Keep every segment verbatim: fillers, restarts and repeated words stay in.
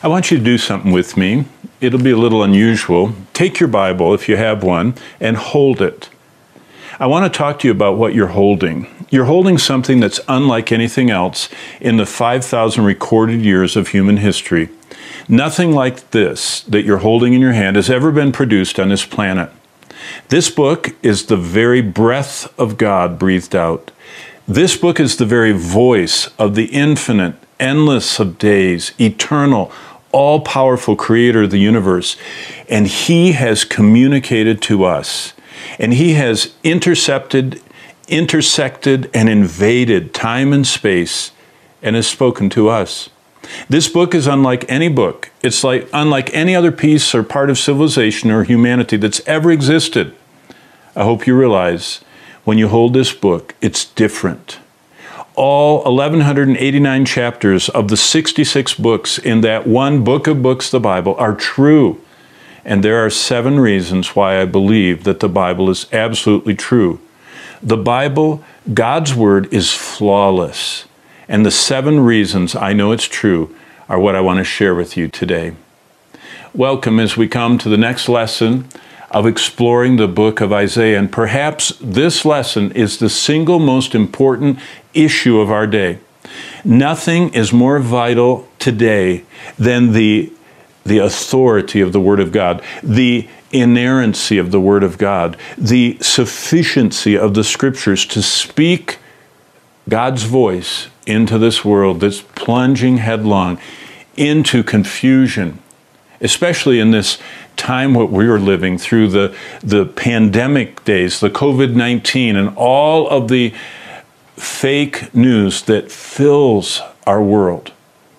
I want you to do something with me. It'll be a little unusual. Take your Bible, if you have one, and hold it. I want to talk to you about what you're holding. You're holding something that's unlike anything else in the five thousand recorded years of human history. Nothing like this that you're holding in your hand has ever been produced on this planet. This book is the very breath of God breathed out. This book is the very voice of the infinite, endless of days, eternal, all-powerful creator of the universe. And he has communicated to us. And he has intercepted, intersected, and invaded time and space and has spoken to us. This book is unlike any book. It's like unlike any other piece or part of civilization or humanity that's ever existed. I hope you realize when you hold this book, it's different. All eleven eighty-nine chapters of the sixty-six books in that one book of books, the Bible, are true. And there are seven reasons why I believe that the Bible is absolutely true. The Bible, God's Word, is flawless. And the seven reasons I know it's true are what I want to share with you today. Welcome as we come to the next lesson of exploring the book of Isaiah. And perhaps this lesson is the single most important issue of our day. Nothing is more vital today than the, the authority of the Word of God, the inerrancy of the Word of God, the sufficiency of the Scriptures to speak God's voice into this world that's plunging headlong into confusion, especially in this time what we are living through, the, the pandemic days, the COVID nineteen, and all of the fake news that fills our world.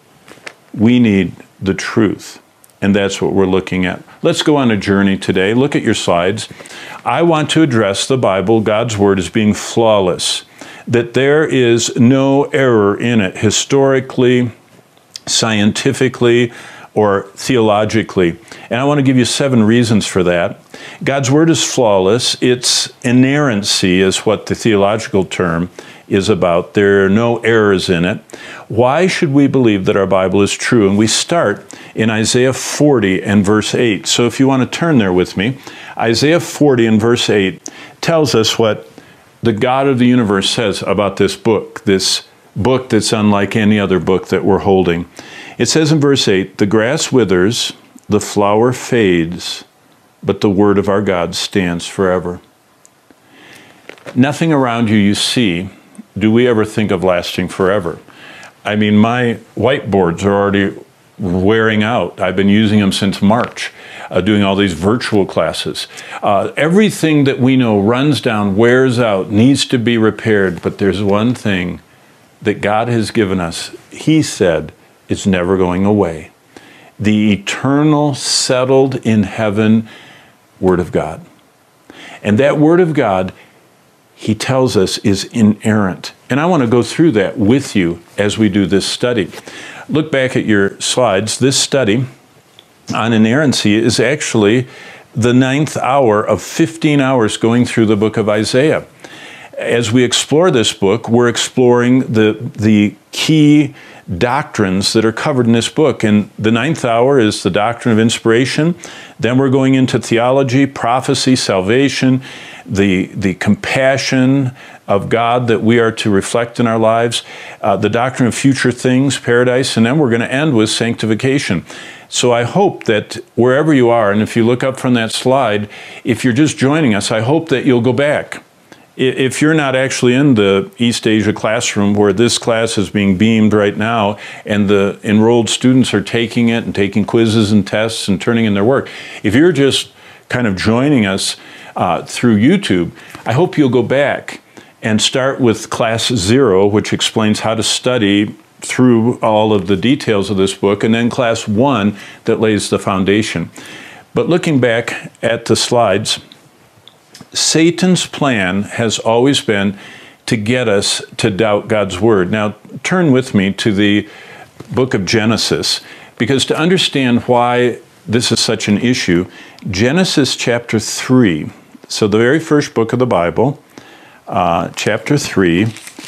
We need the truth, and that's what we're looking at. Let's go on a journey today. Look at your slides. I want to address the Bible, God's Word, as being flawless, that there is no error in it, historically, scientifically, or theologically. And I want to give you seven reasons for that. God's Word is flawless. Its inerrancy is what the theological term is about. There are no errors in it. Why should we believe that our Bible is true? And we start in Isaiah forty and verse eight. So if you want to turn there with me, Isaiah forty and verse eight tells us what the God of the universe says about this book, this book that's unlike any other book that we're holding. It says in verse eight, "The grass withers, the flower fades, but the word of our God stands forever." Nothing around you you see, do we ever think of lasting forever? I mean, my whiteboards are already wearing out. I've been using them since March, uh, doing all these virtual classes. Uh, everything that we know runs down, wears out, needs to be repaired, but there's one thing that God has given us. He said it's never going away. The eternal, settled in heaven Word of God. And that Word of God, He tells us, is inerrant. And I want to go through that with you as we do this study. Look back at your slides. This study on inerrancy is actually the ninth hour of fifteen hours going through the book of Isaiah. As we explore this book, we're exploring the, the key doctrines that are covered in this book. And the ninth hour is the doctrine of inspiration. Then we're going into theology, prophecy, salvation, the, the compassion of God that we are to reflect in our lives, uh, the doctrine of future things, paradise, and then we're going to end with sanctification. So I hope that wherever you are, and if you look up from that slide, if you're just joining us, I hope that you'll go back. If you're not actually in the East Asia classroom where this class is being beamed right now and the enrolled students are taking it and taking quizzes and tests and turning in their work, if you're just kind of joining us uh, through YouTube, I hope you'll go back and start with class zero, which explains how to study through all of the details of this book, and then class one that lays the foundation. But looking back at the slides, Satan's plan has always been to get us to doubt God's Word. Now, turn with me to the book of Genesis, because to understand why this is such an issue, Genesis chapter three, so the very first book of the Bible, uh, chapter three,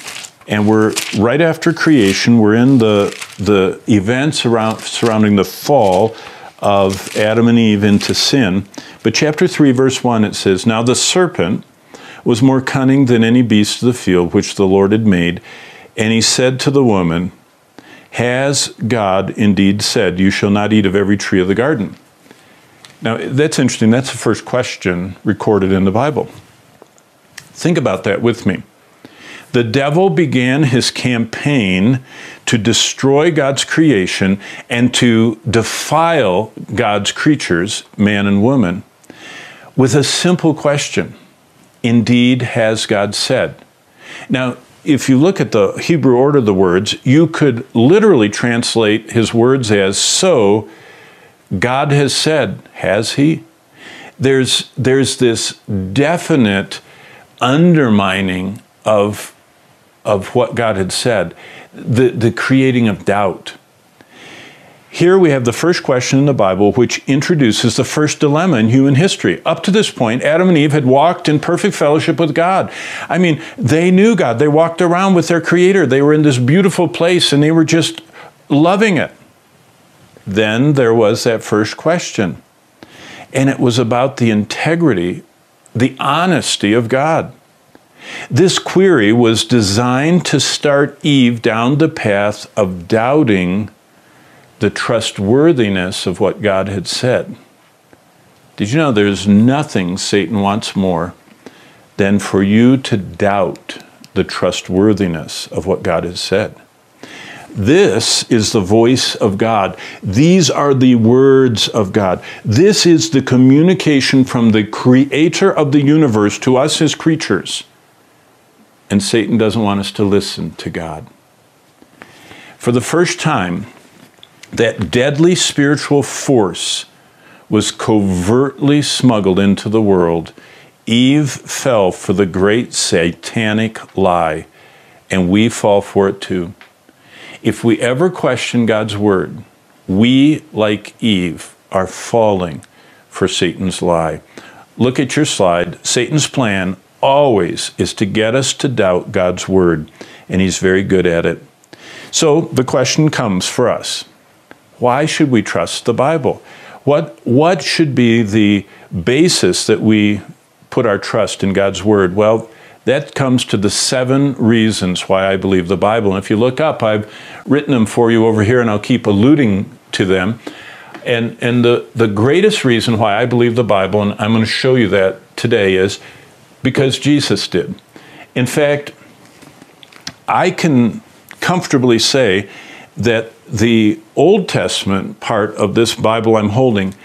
And we're right after creation. We're in the, the events around, surrounding the fall of Adam and Eve into sin. But chapter three, verse one, it says, "Now the serpent was more cunning than any beast of the field which the Lord had made. And he said to the woman, 'Has God indeed said, you shall not eat of every tree of the garden?'" Now, that's interesting. That's the first question recorded in the Bible. Think about that with me. The devil began his campaign to destroy God's creation and to defile God's creatures, man and woman, with a simple question. Indeed, has God said? Now, if you look at the Hebrew order of the words, you could literally translate his words as, so God has said, has he? There's, there's this definite undermining of of what God had said, the, the creating of doubt. Here we have the first question in the Bible, which introduces the first dilemma in human history. Up to this point, Adam and Eve had walked in perfect fellowship with God. I mean, they knew God. They walked around with their Creator. They were in this beautiful place, and they were just loving it. Then there was that first question, and it was about the integrity, the honesty of God. This query was designed to start Eve down the path of doubting the trustworthiness of what God had said. Did you know there's nothing Satan wants more than for you to doubt the trustworthiness of what God has said? This is the voice of God. These are the words of God. This is the communication from the Creator of the universe to us, his creatures. And Satan doesn't want us to listen to God. For the first time, that deadly spiritual force was covertly smuggled into the world. Eve fell for the great satanic lie, and we fall for it too. If we ever question God's word, we, like Eve, are falling for Satan's lie. Look at your slide. Satan's plan always is to get us to doubt God's word, and he's very good at it. So the question comes for us. Why should we trust the Bible? What, what should be the basis that we put our trust in God's word? Well, that comes to the seven reasons why I believe the Bible. And if you look up, I've written them for you over here, and I'll keep alluding to them. And, and the, the greatest reason why I believe the Bible, and I'm going to show you that today, is because Jesus did. In fact, I can comfortably say that the Old Testament part of this Bible I'm holding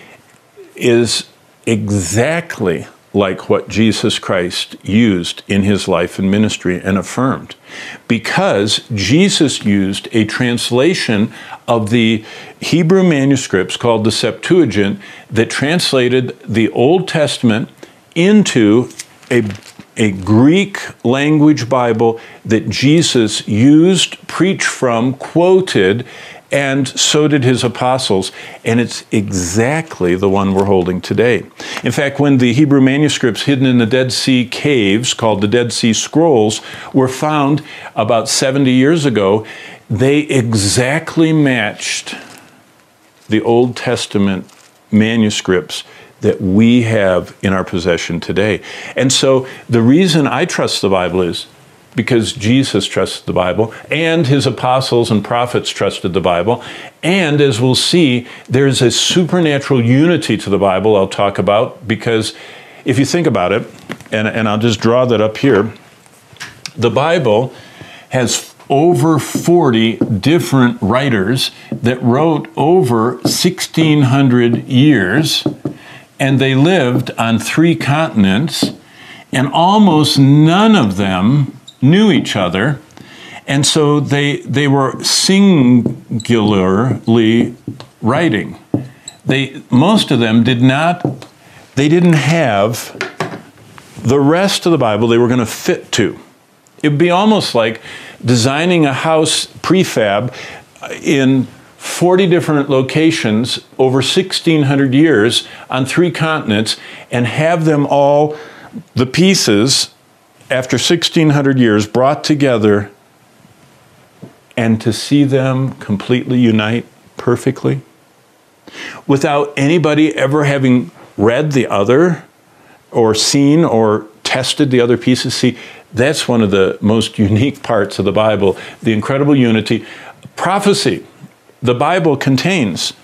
is exactly like what Jesus Christ used in his life and ministry and affirmed, because Jesus used a translation of the Hebrew manuscripts called the Septuagint that translated the Old Testament into a, a Greek language Bible that Jesus used, preached from, quoted, and so did his apostles, and it's exactly the one we're holding today. In fact, when the Hebrew manuscripts hidden in the Dead Sea caves, called the Dead Sea Scrolls, were found about seventy years ago, they exactly matched the Old Testament manuscripts that we have in our possession today. And so the reason I trust the Bible is because Jesus trusted the Bible, and his apostles and prophets trusted the Bible. And as we'll see, there's a supernatural unity to the Bible I'll talk about, because if you think about it, and, and I'll just draw that up here, the Bible has over forty different writers that wrote over sixteen hundred years, and they lived on three continents, and almost none of them knew each other, and so they they were singularly writing. They most of them did not, they didn't have the rest of the Bible they were going to fit to. It would be almost like designing a house prefab in forty different locations over sixteen hundred years on three continents, and have them all, the pieces, after sixteen hundred years, brought together and to see them completely unite perfectly without anybody ever having read the other or seen or tested the other pieces. See, that's one of the most unique parts of the Bible, the incredible unity. Prophecy. The Bible contains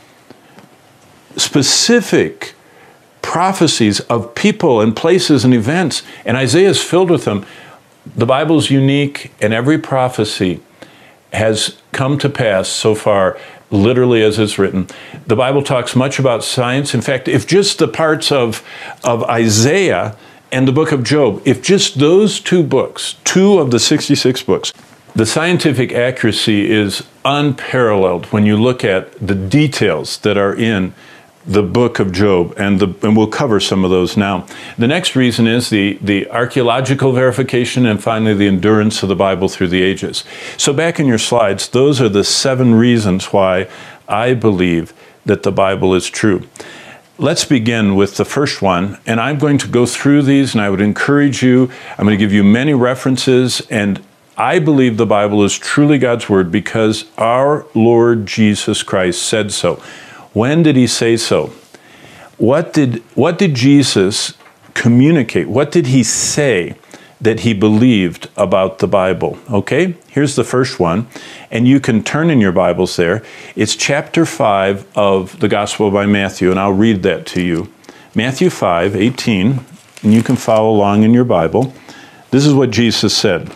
specific prophecies of people and places and events, and Isaiah is filled with them. The Bible is unique, and every prophecy has come to pass so far, literally as it's written. The Bible talks much about science. In fact, if just the parts of, of Isaiah and the book of Job, if just those two books, two of the sixty-six books, the scientific accuracy is unparalleled when you look at the details that are in the book of Job, and, the, and we'll cover some of those now. The next reason is the, the archaeological verification, and finally the endurance of the Bible through the ages. So back in your slides, those are the seven reasons why I believe that the Bible is true. Let's begin with the first one, and I'm going to go through these, and I would encourage you, I'm going to give you many references, and I believe the Bible is truly God's Word because our Lord Jesus Christ said so. When did he say so? What did, what did Jesus communicate? What did he say that he believed about the Bible? Okay, here's the first one, and you can turn in your Bibles there. It's chapter five of the Gospel by Matthew, and I'll read that to you. Matthew five, eighteen, and you can follow along in your Bible. This is what Jesus said.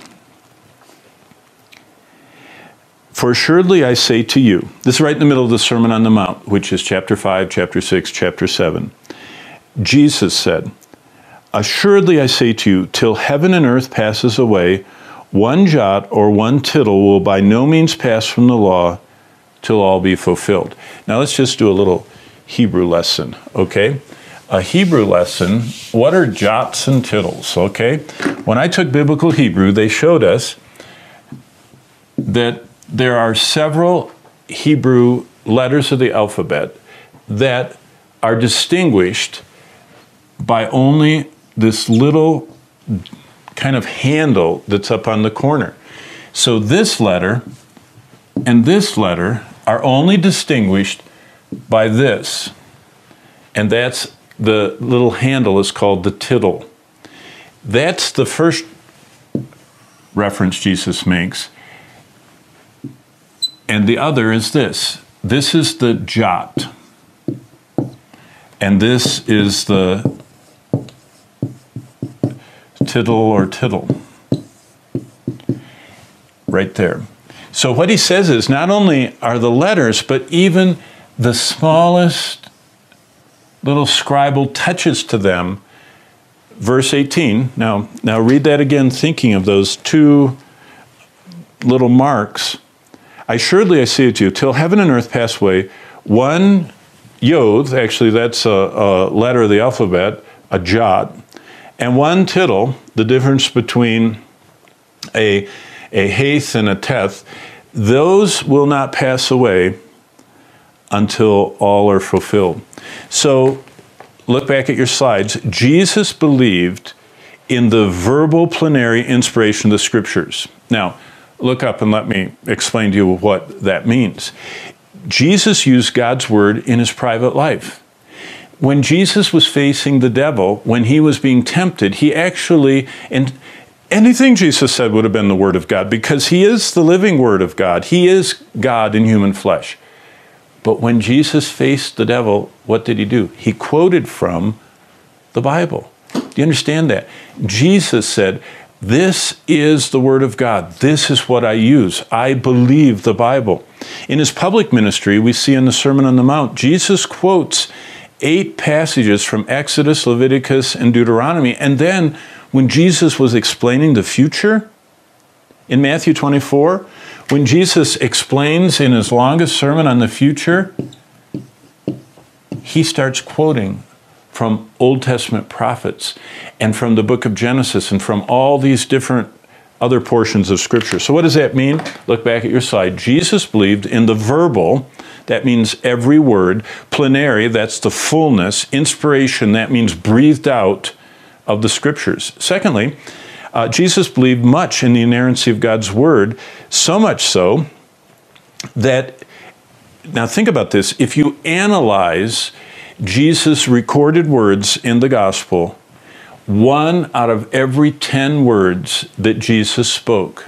For assuredly I say to you, this is right in the middle of the Sermon on the Mount, which is chapter five, chapter six, chapter seven. Jesus said, assuredly I say to you, till heaven and earth passes away, one jot or one tittle will by no means pass from the law till all be fulfilled. Now let's just do a little Hebrew lesson, okay? A Hebrew lesson, what are jots and tittles, okay? When I took biblical Hebrew, they showed us that there are several Hebrew letters of the alphabet that are distinguished by only this little kind of handle that's up on the corner. So this letter and this letter are only distinguished by this, and that's the little handle is called the tittle. That's the first reference Jesus makes. And the other is this. This is the jot. And this is the tittle or tittle. Right there. So what he says is not only are the letters, but even the smallest little scribal touches to them. Verse eighteen. Now, now read that again, thinking of those two little marks. Assuredly I say to you, till heaven and earth pass away, one yod, actually that's a, a letter of the alphabet, a jot, and one tittle, the difference between a, a hath and a teth, those will not pass away until all are fulfilled. So look back at your slides. Jesus believed in the verbal plenary inspiration of the Scriptures. Now, look up and let me explain to you what that means. Jesus used God's Word in his private life. When Jesus was facing the devil, when he was being tempted, he actually, and anything Jesus said would have been the Word of God because he is the living Word of God. He is God in human flesh. But when Jesus faced the devil, what did he do? He quoted from the Bible. Do you understand that? Jesus said, this is the Word of God. This is what I use. I believe the Bible. In his public ministry, we see in the Sermon on the Mount, Jesus quotes eight passages from Exodus, Leviticus, and Deuteronomy. And then when Jesus was explaining the future, in Matthew twenty-four, when Jesus explains in his longest sermon on the future, he starts quoting from Old Testament prophets and from the book of Genesis and from all these different other portions of Scripture. So what does that mean? Look back at your slide. Jesus believed in the verbal, that means every word, plenary, that's the fullness, inspiration, that means breathed out of the Scriptures. Secondly, uh, Jesus believed much in the inerrancy of God's Word, so much so that, now think about this, if you analyze Jesus' recorded words in the gospel, one out of every ten words that Jesus spoke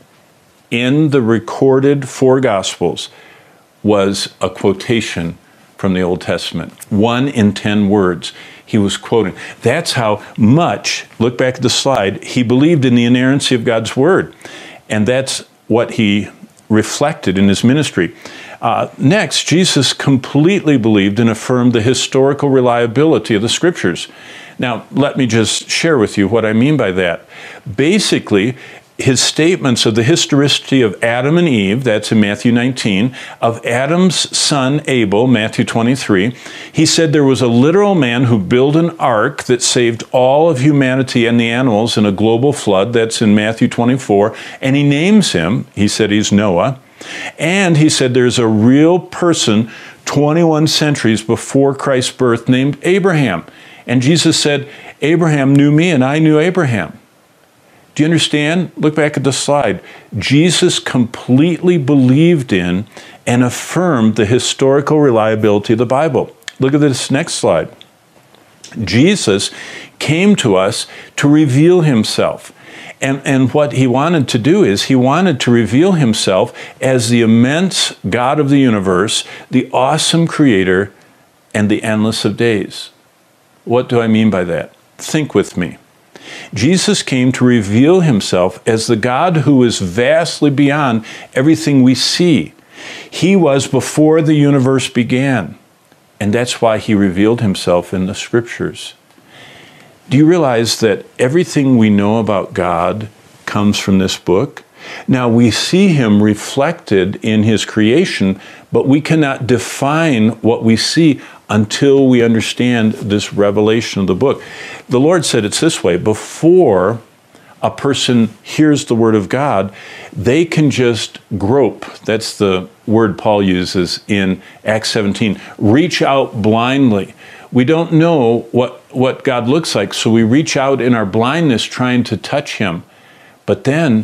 in the recorded four gospels was a quotation from the Old Testament. One in ten words he was quoting. That's how much, look back at the slide, he believed in the inerrancy of God's word. And that's what he reflected in his ministry. Uh, next, Jesus completely believed and affirmed the historical reliability of the scriptures. Now, let me just share with you what I mean by that. Basically, his statements of the historicity of Adam and Eve, that's in Matthew nineteen, of Adam's son Abel, Matthew twenty-three, he said there was a literal man who built an ark that saved all of humanity and the animals in a global flood, that's in Matthew twenty-four, and he names him, he said he's Noah, and he said there's a real person twenty-one centuries before Christ's birth named Abraham. And Jesus said, Abraham knew me and I knew Abraham. Do you understand? Look back at the slide. Jesus completely believed in and affirmed the historical reliability of the Bible. Look at this next slide. Jesus came to us to reveal himself. And, and what he wanted to do is he wanted to reveal himself as the immense God of the universe, the awesome creator, and the endless of days. What do I mean by that? Think with me. Jesus came to reveal himself as the God who is vastly beyond everything we see. He was before the universe began, and that's why he revealed himself in the scriptures. Do you realize that everything we know about God comes from this book? Now, we see him reflected in his creation, but we cannot define what we see until we understand this revelation of the book. The Lord said it's this way: before a person hears the word of God, they can just grope. That's the word Paul uses in Acts seventeen. Reach out blindly. We don't know what, what God looks like, so we reach out in our blindness trying to touch him. But then,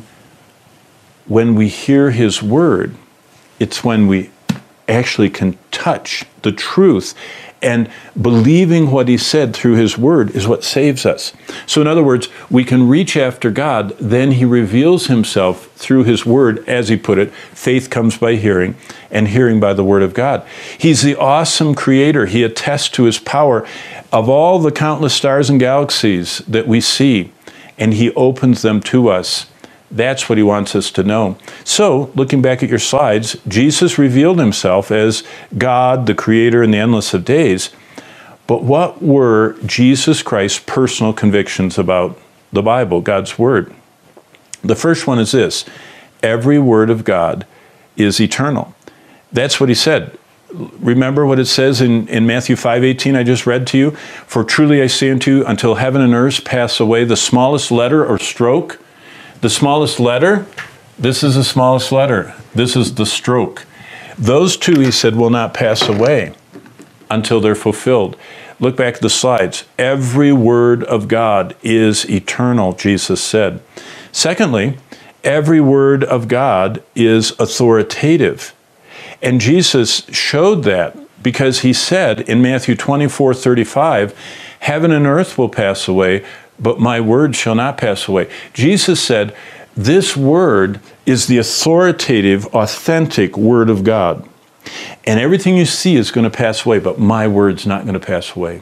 when we hear his word, it's when we actually can touch the truth, and believing what he said through his word is what saves us. So in other words, we can reach after God, then he reveals himself through his word, as he put it, faith comes by hearing, and hearing by the word of God. He's the awesome creator. He attests to his power of all the countless stars and galaxies that we see, and he opens them to us. That's what he wants us to know. So, looking back at your slides, Jesus revealed himself as God, the creator and the endless of days. But what were Jesus Christ's personal convictions about the Bible, God's word? The first one is this: every word of God is eternal. That's what he said. Remember what it says in, in Matthew five eighteen I just read to you? For truly I say unto you, until heaven and earth pass away, the smallest letter or stroke, the smallest letter, this is the smallest letter. This is the stroke. Those two, he said, will not pass away until they're fulfilled. Look back at the slides. Every word of God is eternal, Jesus said. Secondly, every word of God is authoritative. And Jesus showed that because he said in Matthew twenty-four thirty-five, heaven and earth will pass away, but my word shall not pass away. Jesus said, this word is the authoritative, authentic word of God. And everything you see is going to pass away, but my word's not going to pass away.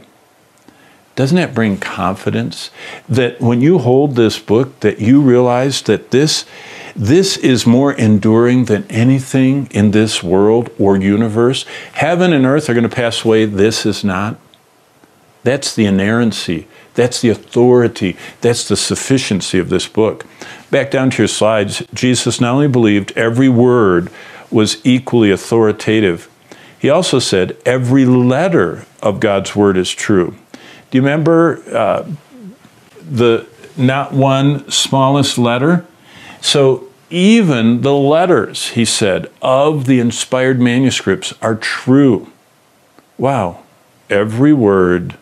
Doesn't that bring confidence? That when you hold this book, that you realize that this, this is more enduring than anything in this world or universe. Heaven and earth are going to pass away. This is not. That's the inerrancy. That's the authority. That's the sufficiency of this book. Back down to your slides, Jesus not only believed every word was equally authoritative, he also said every letter of God's word is true. Do you remember uh, the not one smallest letter? So even the letters, he said, of the inspired manuscripts are true. Wow. Every word,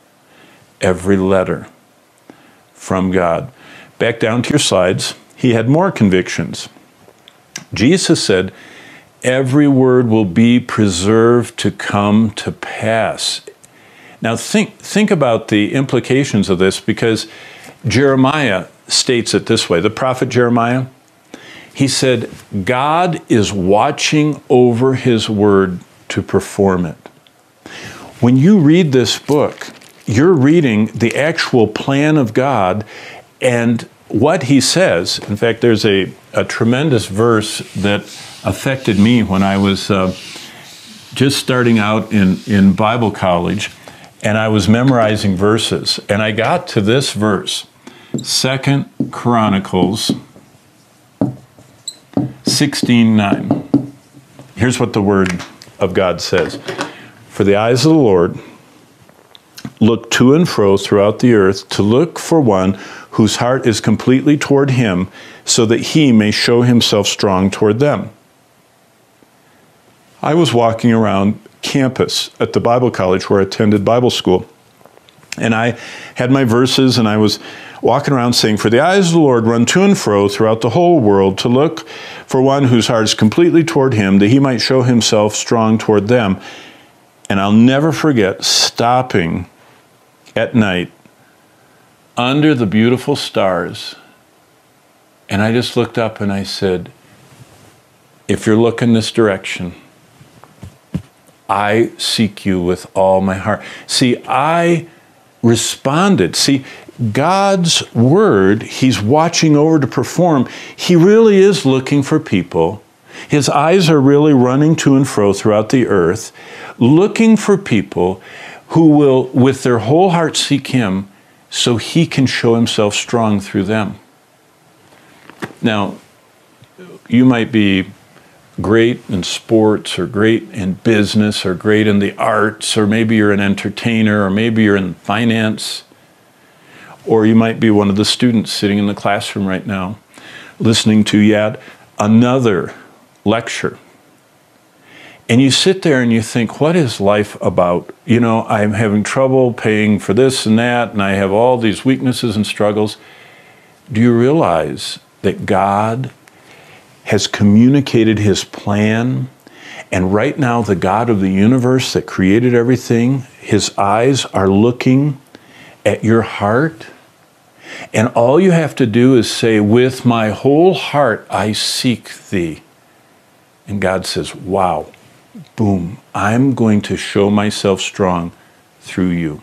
every letter from God. Back down to your slides, he had more convictions. Jesus said, every word will be preserved to come to pass. Now think, think about the implications of this, because Jeremiah states it this way, the prophet Jeremiah, he said, God is watching over his word to perform it. When you read this book, you're reading the actual plan of God and what he says. In fact, there's a, a tremendous verse that affected me when I was uh, just starting out in, in Bible college, and I was memorizing verses. And I got to this verse, Second Chronicles sixteen nine. Here's what the word of God says. For the eyes of the Lord look to and fro throughout the earth to look for one whose heart is completely toward him, so that he may show himself strong toward them. I was walking around campus at the Bible college where I attended Bible school, and I had my verses, and I was walking around saying, for the eyes of the Lord run to and fro throughout the whole world to look for one whose heart is completely toward him, that he might show himself strong toward them. And I'll never forget stopping at night under the beautiful stars, and I just looked up and I said, if you're looking this direction, I seek you with all my heart. See, I responded. See, God's word, he's watching over to perform. He really is looking for people. His eyes are really running to and fro throughout the earth, looking for people who will, with their whole heart, seek him so he can show himself strong through them. Now, you might be great in sports, or great in business, or great in the arts, or maybe you're an entertainer, or maybe you're in finance, or you might be one of the students sitting in the classroom right now listening to yet another lecture. And you sit there and you think, what is life about? You know, I'm having trouble paying for this and that, and I have all these weaknesses and struggles. Do you realize that God has communicated his plan, and right now the God of the universe that created everything, his eyes are looking at your heart, and all you have to do is say, with my whole heart I seek thee. And God says, wow, boom, I'm going to show myself strong through you.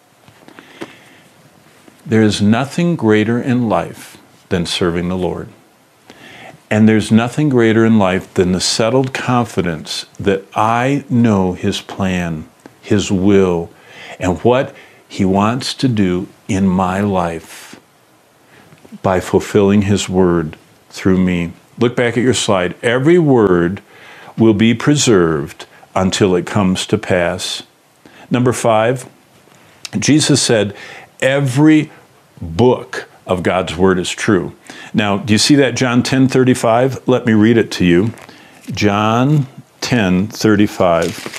There is nothing greater in life than serving the Lord. And there's nothing greater in life than the settled confidence that I know his plan, his will, and what he wants to do in my life by fulfilling his word through me. Look back at your slide. Every word will be preserved until it comes to pass. Number five, Jesus said, every book of God's word is true. Now, do you see that John ten thirty-five? Let me read it to you. John ten thirty-five.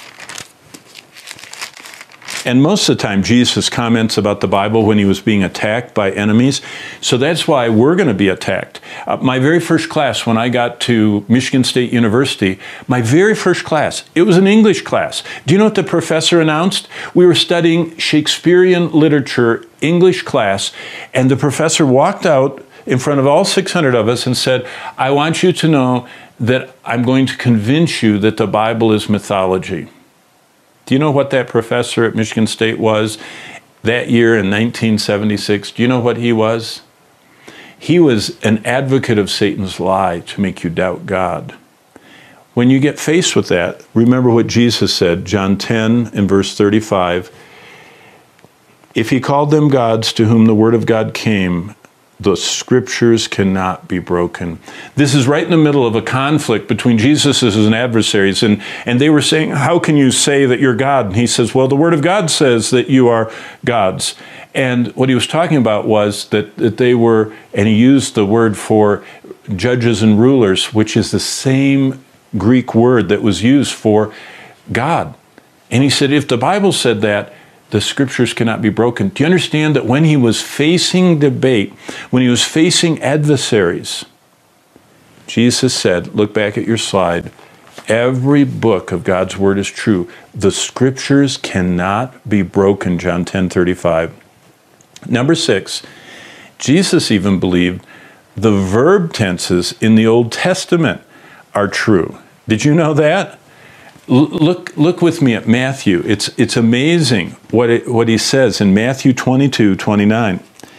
And most of the time, Jesus comments about the Bible when he was being attacked by enemies. So that's why we're going to be attacked. Uh, my very first class, when I got to Michigan State University, my very first class, it was an English class. Do you know what the professor announced? We were studying Shakespearean literature, English class, and the professor walked out in front of all six hundred of us and said, I want you to know that I'm going to convince you that the Bible is mythology. Do you know what that professor at Michigan State was that year in nineteen seventy-six? Do you know what he was? He was an advocate of Satan's lie to make you doubt God. When you get faced with that, remember what Jesus said, John ten and verse thirty-five. If he called them gods to whom the word of God came, the scriptures cannot be broken. This is right in the middle of a conflict between Jesus and his adversaries. And, and they were saying, how can you say that you're God? And he says, well, the word of God says that you are gods. And what he was talking about was that, that they were, and he used the word for judges and rulers, which is the same Greek word that was used for God. And he said, if the Bible said that, the scriptures cannot be broken. Do you understand that when he was facing debate, when he was facing adversaries, Jesus said, look back at your slide, Every book of God's Word is true. The Scriptures cannot be broken, John ten thirty-five. Number six, Jesus even believed the verb tenses in the Old Testament are true. Did you know that? L- look, look with me at Matthew. It's, it's amazing what, it, what he says in Matthew twenty-two twenty-nine.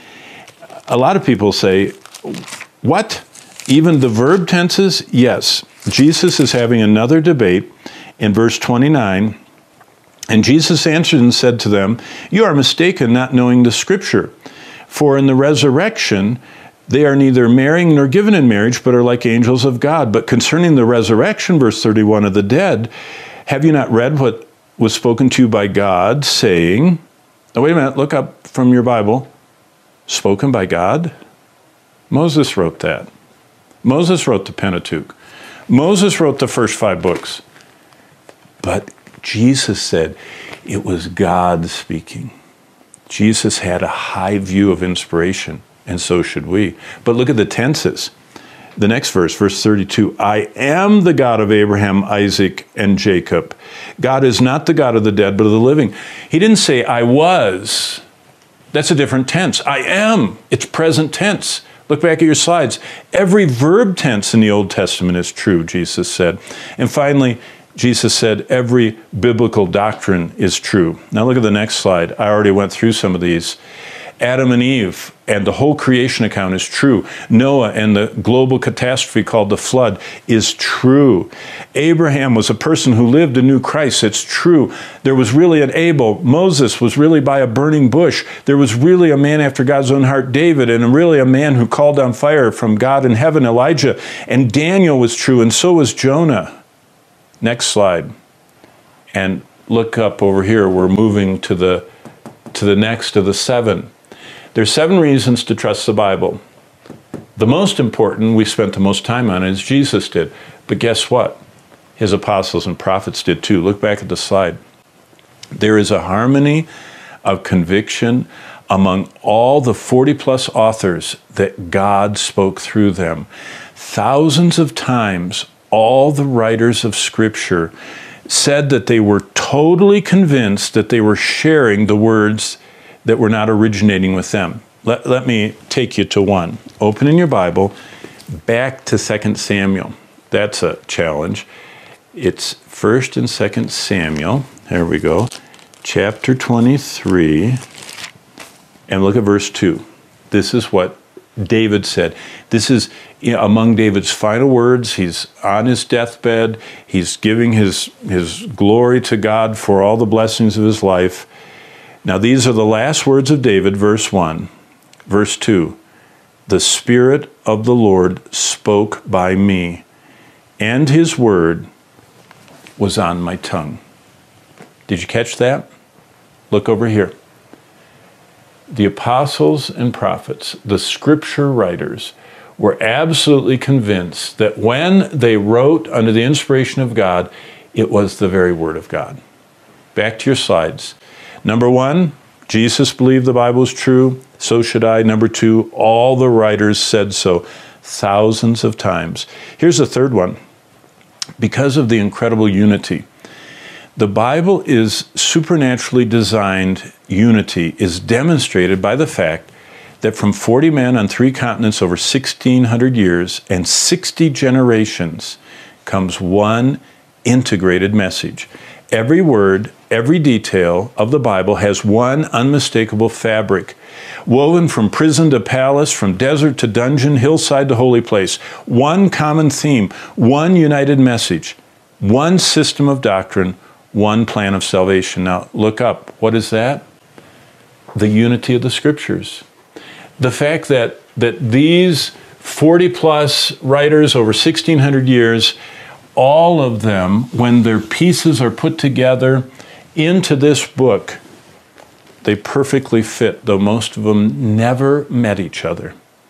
A lot of people say, what? Even the verb tenses? Yes. Jesus is having another debate in verse twenty-nine. And Jesus answered and said to them, you are mistaken, not knowing the Scripture. For in the resurrection, they are neither marrying nor given in marriage, but are like angels of God. But concerning the resurrection, verse thirty-one, of the dead, have you not read what was spoken to you by God, saying, oh, wait a minute, look up from your Bible. Spoken by God? Moses wrote that. Moses wrote the Pentateuch. Moses wrote the first five books. But Jesus said it was God speaking. Jesus had a high view of inspiration, and so should we. But look at the tenses. The next verse, verse thirty-two, I am the God of Abraham, Isaac, and Jacob. God is not the God of the dead, but of the living. He didn't say, I was. That's a different tense. I am. It's present tense. Look back at your slides. Every verb tense in the Old Testament is true, Jesus said. And finally, Jesus said every biblical doctrine is true. Now look at the next slide. I already went through some of these. Adam and Eve and the whole creation account is true. Noah and the global catastrophe called the flood is true. Abraham was a person who lived and knew Christ. It's true. There was really an Abel. Moses was really by a burning bush. There was really a man after God's own heart, David, and really a man who called down fire from God in heaven, Elijah. And Daniel was true, and so was Jonah. Next slide. And look up over here. We're moving to the, to the next of the seven. There's seven reasons to trust the Bible. The most important, we spent the most time on, is Jesus did. But guess what? His apostles and prophets did too. Look back at the slide. There is a harmony of conviction among all the forty plus authors that God spoke through them. Thousands of times, all the writers of Scripture said that they were totally convinced that they were sharing the words that were not originating with them. Let, let me take you to one. Open in your Bible, back to Second Samuel. That's a challenge. It's First and Second Samuel. There we go. Chapter twenty-three. And look at verse two. This is what David said. This is, you know, among David's final words. He's on his deathbed. He's giving his, his glory to God for all the blessings of his life. Now, these are the last words of David, verse one. Verse two, the Spirit of the Lord spoke by me, and his word was on my tongue. Did you catch that? Look over here. The apostles and prophets, the Scripture writers, were absolutely convinced that when they wrote under the inspiration of God, it was the very Word of God. Back to your slides. Number one, Jesus believed the Bible was true. So should I. Number two, all the writers said so thousands of times. Here's the third one. Because of the incredible unity, the Bible is supernaturally designed unity is demonstrated by the fact that from forty men on three continents over sixteen hundred years and sixty generations comes one integrated message. Every word, every detail of the Bible has one unmistakable fabric, woven from prison to palace, from desert to dungeon, hillside to holy place. One common theme, one united message, one system of doctrine, one plan of salvation. Now, look up. What is that? The unity of the Scriptures. The fact that, that these forty plus writers over sixteen hundred years, all of them, when their pieces are put together into this book, they perfectly fit, though most of them never met each other.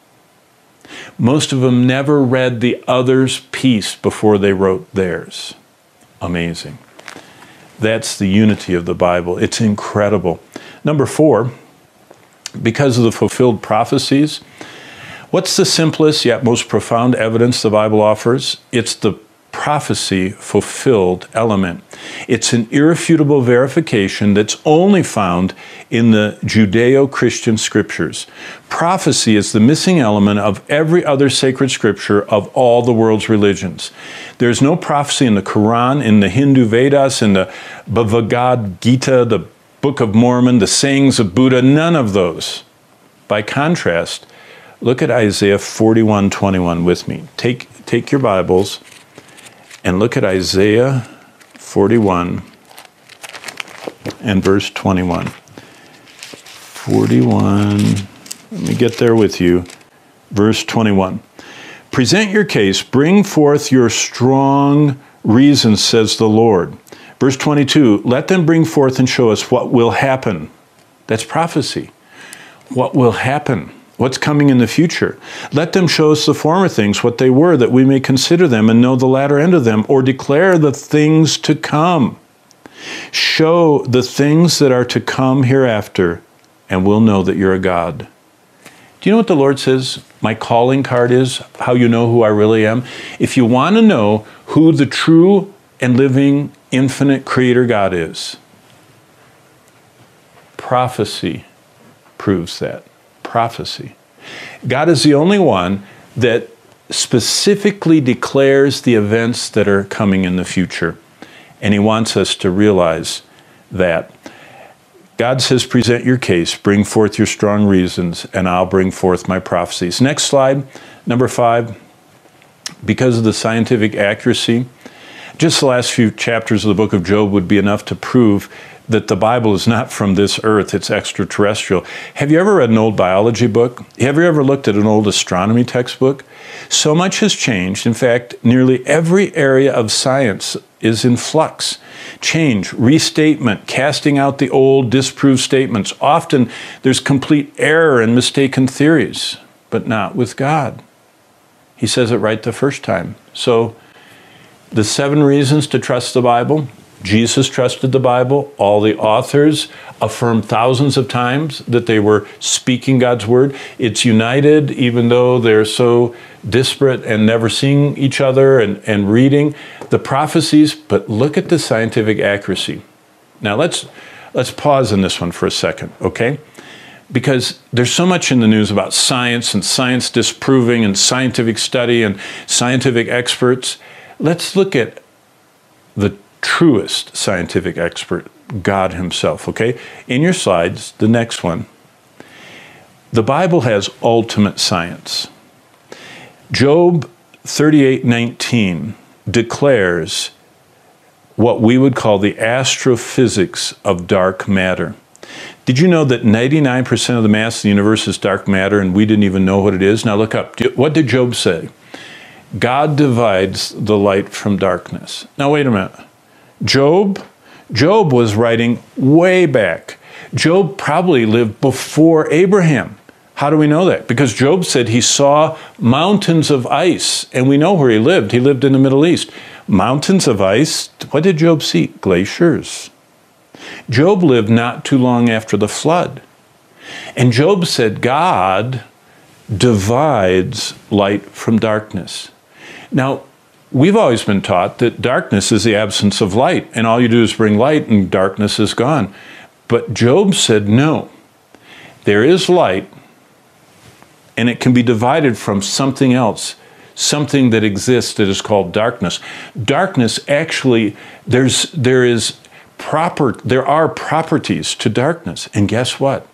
Most of them never read the other's piece before they wrote theirs. Amazing. That's the unity of the Bible. It's incredible. Number four, because of the fulfilled prophecies, what's the simplest yet most profound evidence the Bible offers? It's the prophecy fulfilled element. It's an irrefutable verification that's only found in the Judeo-Christian scriptures. Prophecy is the missing element of every other sacred scripture of all the world's religions. There's no prophecy in the Quran, in the Hindu Vedas, in the Bhagavad Gita, the Book of Mormon, the sayings of Buddha, none of those. By contrast, look at Isaiah forty-one twenty-one with me. Take, take your Bibles and look at Isaiah forty-one and verse twenty-one. forty-one, let me get there with you. Verse twenty-one. Present your case, bring forth your strong reasons, says the Lord. Verse twenty-two, let them bring forth and show us what will happen. That's prophecy. What will happen? What's coming in the future? Let them show us the former things, what they were, that we may consider them and know the latter end of them, or declare the things to come. Show the things that are to come hereafter, and we'll know that you're a God. Do you know what the Lord says my calling card is? How you know who I really am? If you want to know who the true and living, infinite Creator God is, prophecy proves that. Prophecy. God is the only one that specifically declares the events that are coming in the future. And He wants us to realize that. God says, present your case, bring forth your strong reasons, and I'll bring forth my prophecies. Next slide, number five. Because of the scientific accuracy, just the last few chapters of the book of Job would be enough to prove that the Bible is not from this earth, it's extraterrestrial. Have you ever read an old biology book? Have you ever looked at an old astronomy textbook? So much has changed. In fact, nearly every area of science is in flux. Change, restatement, casting out the old, disproved statements. Often there's complete error and mistaken theories, but not with God. He says it right the first time. So the seven reasons to trust the Bible. Jesus trusted the Bible. All the authors affirmed thousands of times that they were speaking God's word. It's united, even though they're so disparate and never seeing each other and, and reading the prophecies. But look at the scientific accuracy. Now let's let's pause on this one for a second, okay? Because there's so much in the news about science and science disproving and scientific study and scientific experts. Let's look at the truest scientific expert, God Himself, okay? In your slides, the next one. The Bible has ultimate science. Job thirty-eight nineteen declares what we would call the astrophysics of dark matter. Did you know that ninety-nine percent of the mass of the universe is dark matter and we didn't even know what it is? Now look up. What did Job say? God divides the light from darkness. Now wait a minute. Job, Job was writing way back. Job probably lived before Abraham. How do we know that? Because Job said he saw mountains of ice, and we know where he lived. He lived in the Middle East. Mountains of ice, what did Job see? Glaciers. Job lived not too long after the flood. And Job said God divides light from darkness. Now, we've always been taught that darkness is the absence of light, and all you do is bring light and darkness is gone. But Job said, no, there is light, and it can be divided from something else, something that exists that is called darkness. Darkness, actually, there's, there is proper, there are properties to darkness. And guess what?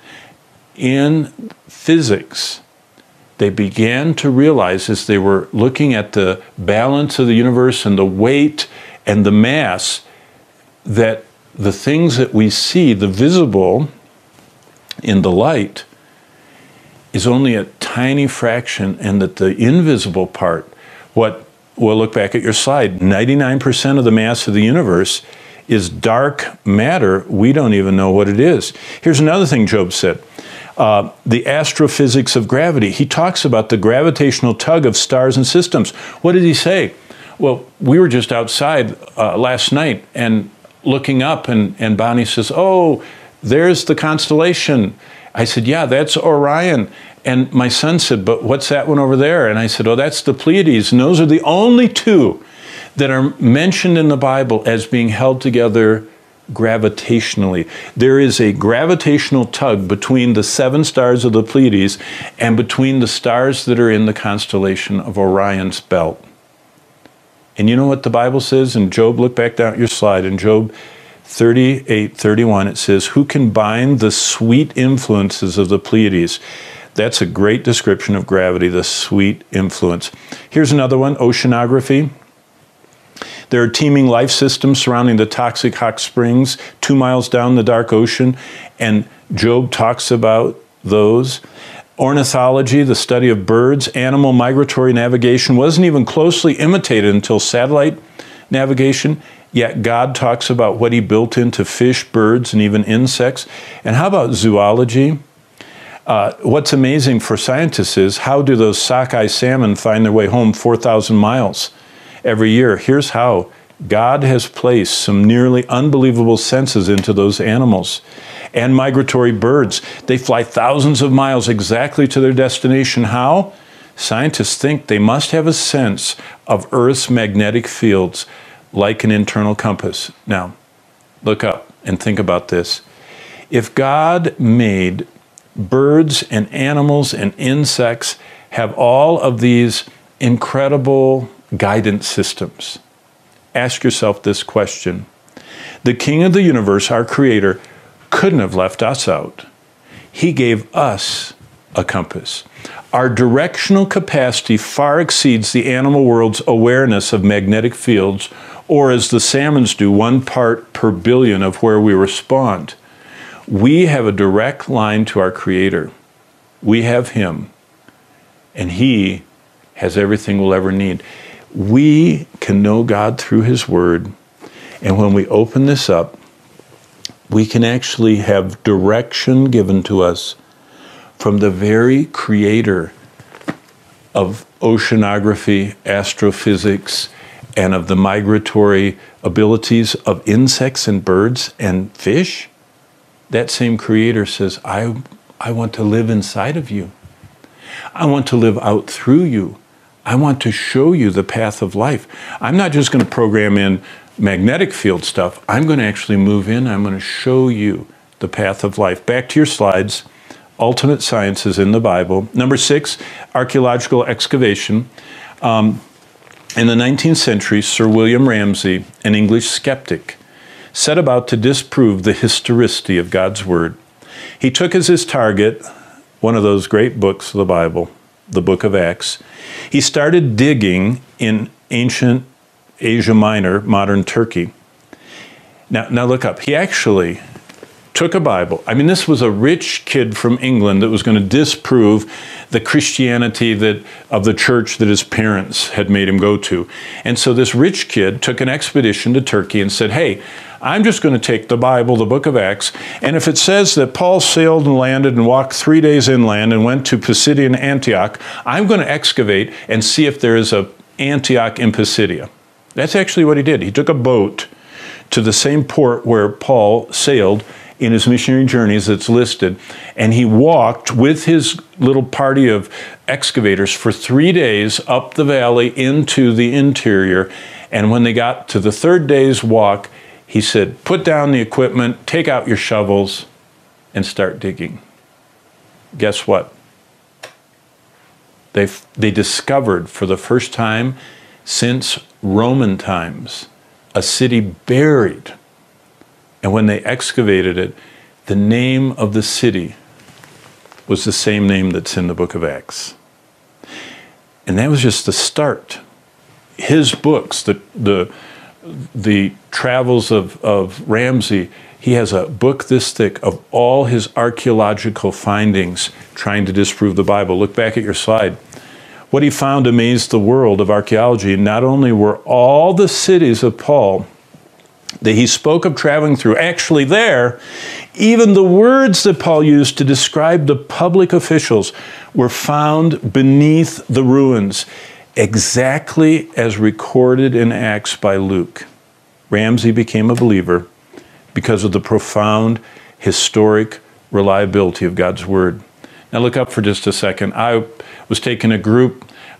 In physics, they began to realize as they were looking at the balance of the universe and the weight and the mass that the things that we see, the visible in the light, is only a tiny fraction, and that the invisible part, what, we'll look back at your slide, ninety-nine percent of the mass of the universe is dark matter. We don't even know what it is. Here's another thing Job said. Uh, the astrophysics of gravity. He talks about the gravitational tug of stars and systems. What did he say? Well, we were just outside uh, last night and looking up, and, and Bonnie says, oh, there's the constellation. I said, yeah, that's Orion. And my son said, but what's that one over there? And I said, oh, that's the Pleiades. And those are the only two that are mentioned in the Bible as being held together gravitationally. There is a gravitational tug between the seven stars of the Pleiades and between the stars that are in the constellation of Orion's belt. And you know what the Bible says in Job? Look back down at your slide. In Job thirty-eight thirty-one, it says, "Who can bind the sweet influences of the Pleiades?" That's a great description of gravity, the sweet influence. Here's another one, oceanography. There are teeming life systems surrounding the toxic hot springs two miles down the dark ocean, and Job talks about those. Ornithology, the study of birds, animal migratory navigation, wasn't even closely imitated until satellite navigation, yet God talks about what he built into fish, birds, and even insects. And how about zoology? Uh, what's amazing for scientists is, how do those sockeye salmon find their way home four thousand miles every year? Here's how. God has placed some nearly unbelievable senses into those animals. And migratory birds, they fly thousands of miles exactly to their destination. How? Scientists think they must have a sense of Earth's magnetic fields like an internal compass. Now, look up and think about this. If God made birds and animals and insects have all of these incredible guidance systems, ask yourself this question. The King of the universe, our Creator, couldn't have left us out. He gave us a compass. Our directional capacity far exceeds the animal world's awareness of magnetic fields, or as the salmons do, one part per billion of where we respond. We have a direct line to our Creator. We have Him, and He has everything we'll ever need. We can know God through His Word, and when we open this up, we can actually have direction given to us from the very Creator of oceanography, astrophysics, and of the migratory abilities of insects and birds and fish. That same Creator says, I, I want to live inside of you. I want to live out through you. I want to show you the path of life. I'm not just going to program in magnetic field stuff. I'm going to actually move in. I'm going to show you the path of life. Back to your slides. Ultimate science is in the Bible. Number six, archaeological excavation. Um, in the nineteenth century, Sir William Ramsay, an English skeptic, set about to disprove the historicity of God's Word. He took as his target one of those great books of the Bible, the book of Acts. He started digging in ancient Asia Minor, modern Turkey. Now, now look up. He actually took a Bible. I mean, this was a rich kid from England that was going to disprove the Christianity that of the church that his parents had made him go to. And so this rich kid took an expedition to Turkey and said, hey, I'm just going to take the Bible, the book of Acts, and if it says that Paul sailed and landed and walked three days inland and went to Pisidian Antioch, I'm going to excavate and see if there is a Antioch in Pisidia. That's actually what he did. He took a boat to the same port where Paul sailed in his missionary journeys that's listed, and he walked with his little party of excavators for three days up the valley into the interior, and when they got to the third day's walk, he said, put down the equipment, take out your shovels, and start digging. Guess what? They they discovered for the first time since Roman times a city buried. And when they excavated it, the name of the city was the same name that's in the book of Acts. And that was just the start. His books, the the the travels of, of Ramsay, he has a book this thick of all his archaeological findings trying to disprove the Bible. Look back at your slide. What he found amazed the world of archaeology. Not only were all the cities of Paul that he spoke of traveling through actually there, even the words that Paul used to describe the public officials were found beneath the ruins, exactly as recorded in Acts by Luke. Ramsay became a believer because of the profound historic reliability of God's Word. Now look up for just a second. I was taking a group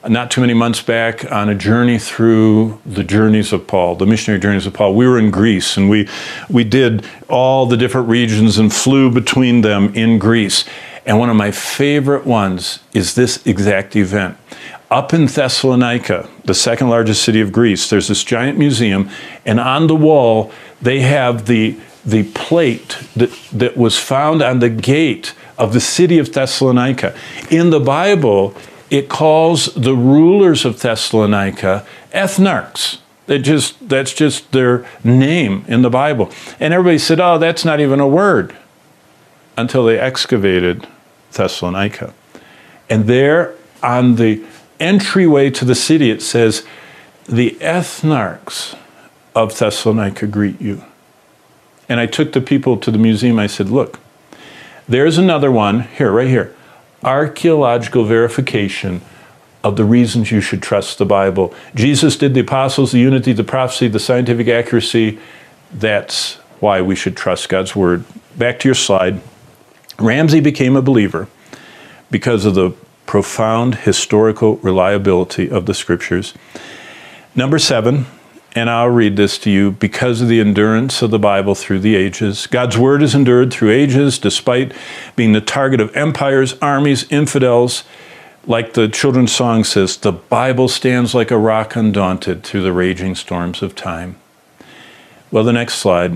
not too many months back on a journey through the journeys of Paul, the missionary journeys of Paul. We were in Greece, and we we did all the different regions and flew between them in Greece. And one of my favorite ones is this exact event. Up in Thessalonica, the second largest city of Greece, there's this giant museum, and on the wall they have the the plate that, that was found on the gate of the city of Thessalonica. In the Bible, it calls the rulers of Thessalonica ethnarchs. They just, that's just their name in the Bible. And everybody said, oh, that's not even a word, until they excavated Thessalonica. And there on the entryway to the city, it says, the ethnarchs of Thessalonica greet you. And I took the people to the museum. I said, look, there's another one, here, right here, archaeological verification of the reasons you should trust the Bible. Jesus did the apostles, the unity, the prophecy, the scientific accuracy. That's why we should trust God's word. Back to your slide. Ramsey became a believer because of the profound historical reliability of the scriptures. Number seven, and I'll read this to you, because of the endurance of the Bible through the ages. God's word has endured through ages, despite being the target of empires, armies, infidels. Like the children's song says, the Bible stands like a rock undaunted through the raging storms of time. Well, the next slide.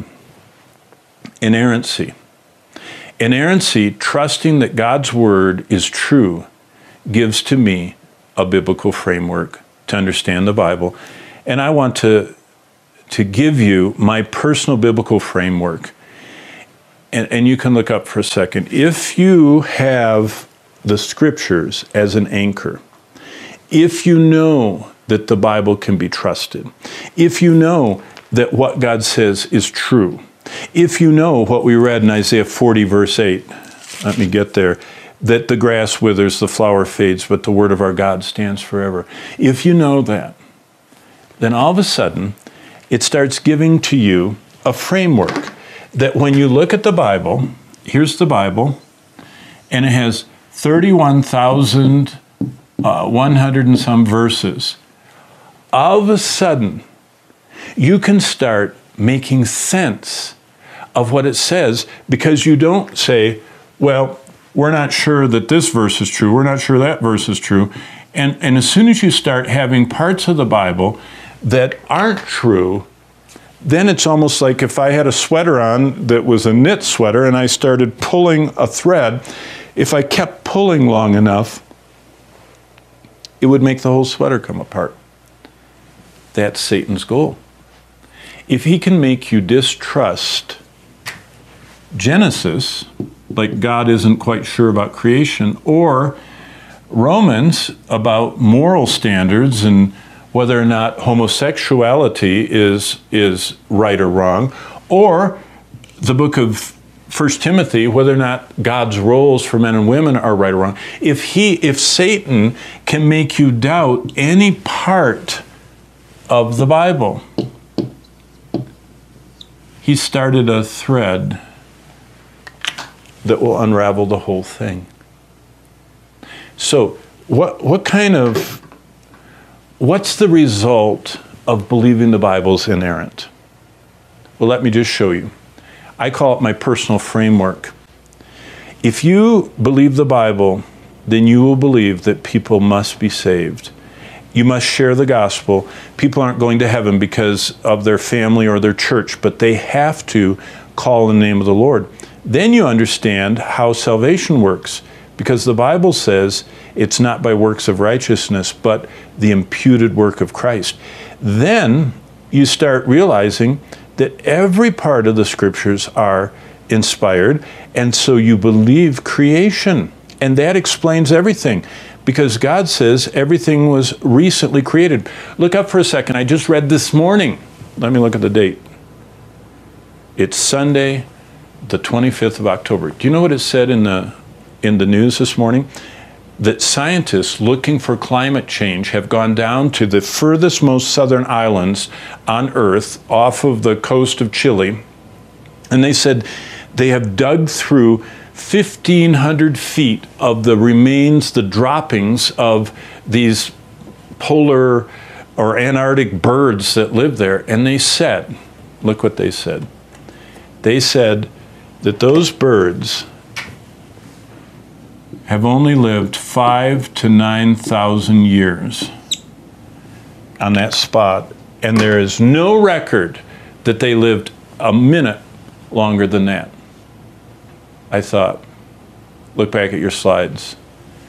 Inerrancy. Inerrancy, trusting that God's word is true, gives to me a biblical framework to understand the Bible. And I want to, to give you my personal biblical framework. And, and you can look up for a second. If you have the scriptures as an anchor, if you know that the Bible can be trusted, if you know that what God says is true, if you know what we read in Isaiah forty, verse eight, let me get there, that the grass withers, the flower fades, but the word of our God stands forever. If you know that, then all of a sudden, it starts giving to you a framework that when you look at the Bible, here's the Bible, and it has thirty-one thousand one hundred and some verses. All of a sudden, you can start making sense of what it says, because you don't say, well, we're not sure that this verse is true, we're not sure that verse is true. And, and as soon as you start having parts of the Bible that aren't true, then it's almost like if I had a sweater on that was a knit sweater and I started pulling a thread, if I kept pulling long enough, it would make the whole sweater come apart. That's Satan's goal. If he can make you distrust Genesis, like God isn't quite sure about creation, or Romans about moral standards and whether or not homosexuality is, is right or wrong, or the book of First Timothy, whether or not God's roles for men and women are right or wrong. If he, if Satan can make you doubt any part of the Bible, he started a thread that will unravel the whole thing. So, what what kind of What's the result of believing the Bible's inerrant? Well, let me just show you. I call it my personal framework. If you believe the Bible, then you will believe that people must be saved. You must share the gospel. People aren't going to heaven because of their family or their church, but they have to call in the name of the Lord. Then you understand how salvation works, because the Bible says it's not by works of righteousness, but the imputed work of Christ. Then you start realizing that every part of the scriptures are inspired, and so you believe creation. And that explains everything, because God says everything was recently created. Look up for a second. I just read this morning. Let me look at the date. It's Sunday, the twenty-fifth of October. Do you know what it said in the in the news this morning? That scientists looking for climate change have gone down to the furthest most southern islands on Earth off of the coast of Chile, and they said they have dug through fifteen hundred feet of the remains, the droppings of these polar or Antarctic birds that live there, and they said, look what they said. They said that those birds have only lived five to nine thousand years on that spot, and there is no record that they lived a minute longer than that. I thought, look back at your slides.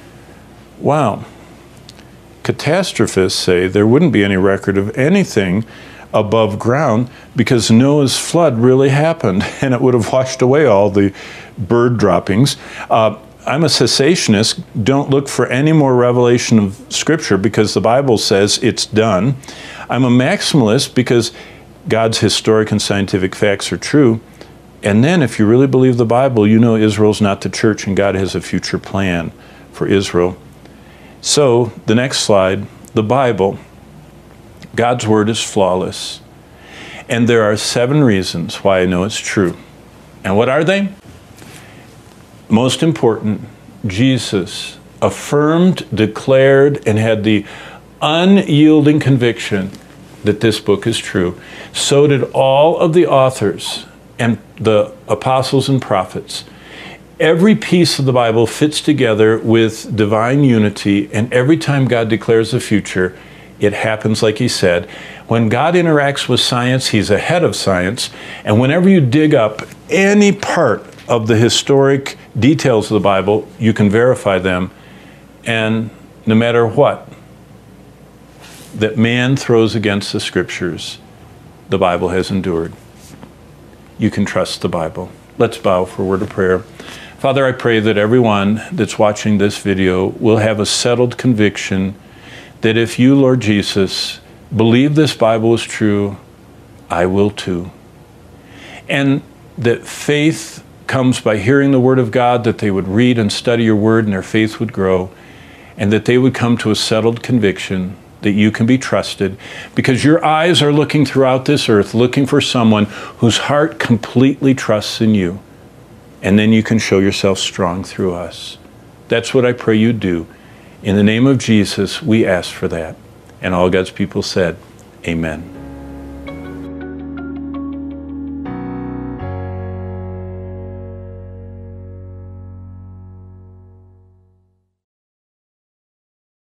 Wow. Catastrophists say there wouldn't be any record of anything above ground because Noah's flood really happened and it would have washed away all the bird droppings. Uh, I'm a cessationist. Don't look for any more revelation of Scripture because the Bible says it's done. I'm a maximalist because God's historic and scientific facts are true. And then if you really believe the Bible, you know Israel's not the church and God has a future plan for Israel. So, the next slide, the Bible, God's Word is flawless. And there are seven reasons why I know it's true. And what are they? Most important, Jesus affirmed, declared, and had the unyielding conviction that this book is true. So did all of the authors and the apostles and prophets. Every piece of the Bible fits together with divine unity, and every time God declares the future, it happens like he said. When God interacts with science, he's ahead of science, and whenever you dig up any part of the historic details of the Bible, you can verify them, and no matter what that man throws against the Scriptures, the Bible has endured. You can trust the Bible. Let's bow for a word of prayer. Father, I pray that everyone that's watching this video will have a settled conviction that if you, Lord Jesus, believe this Bible is true, I will too. And that faith comes by hearing the Word of God, that they would read and study your Word and their faith would grow, and that they would come to a settled conviction that you can be trusted, because your eyes are looking throughout this earth, looking for someone whose heart completely trusts in you. And then you can show yourself strong through us. That's what I pray you do. In the name of Jesus, we ask for that. And all God's people said, amen.